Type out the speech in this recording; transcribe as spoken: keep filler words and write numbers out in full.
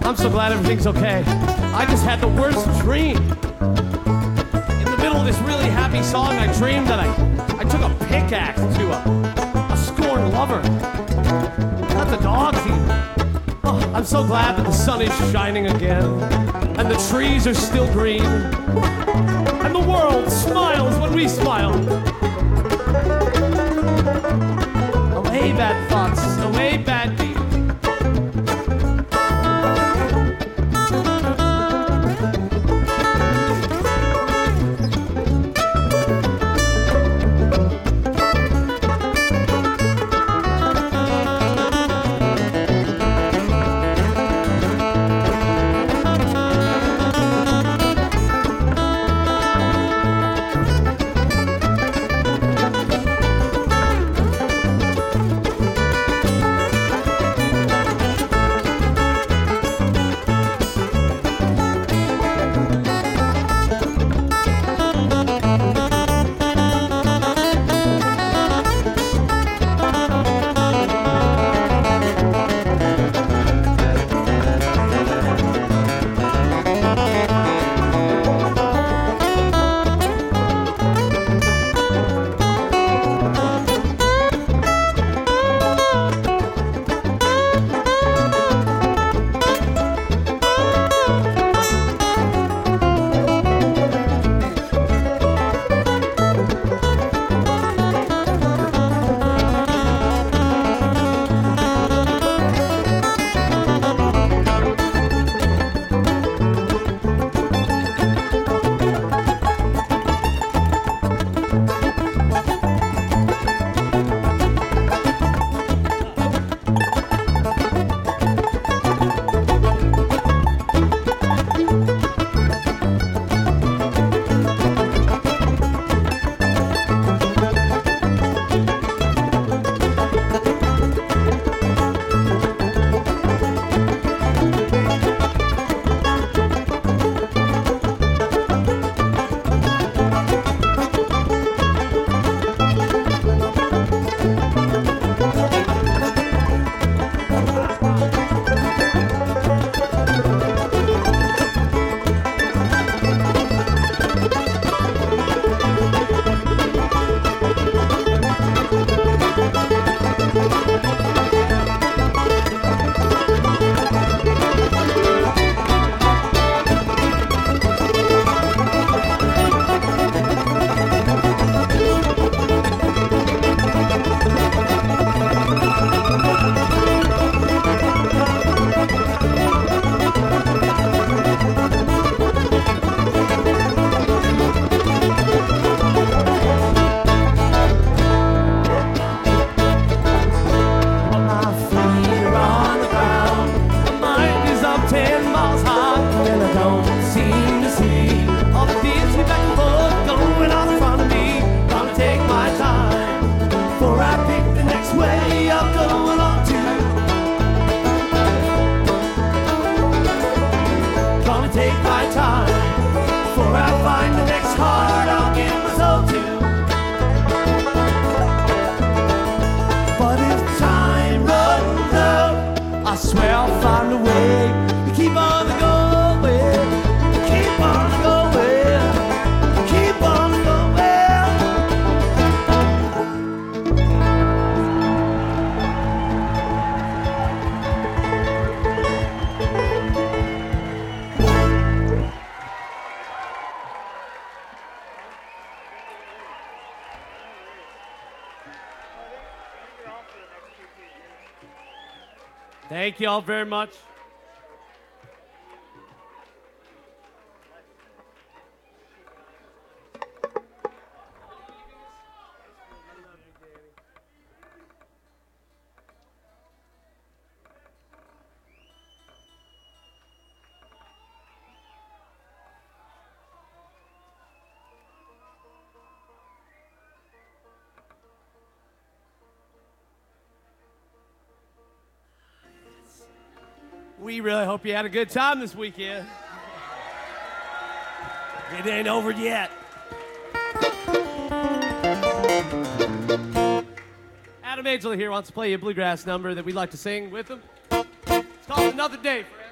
I'm so glad everything's okay. I just had the worst dream. In the middle of this really happy song, I dreamed that I, I took a pickaxe to a, a scorned lover. Not the dogs even. Oh, I'm so glad that the sun is shining again, and the trees are still green, and the world smiles when we smile. Away bad thoughts, away bad deeds. I swear I'll find a way to keep on going, keep on going, keep on Thank you all very much. We really hope you had a good time this weekend. It ain't over yet. Adam Angela here wants to play you a bluegrass number that we'd like to sing with him. It's called Another Day for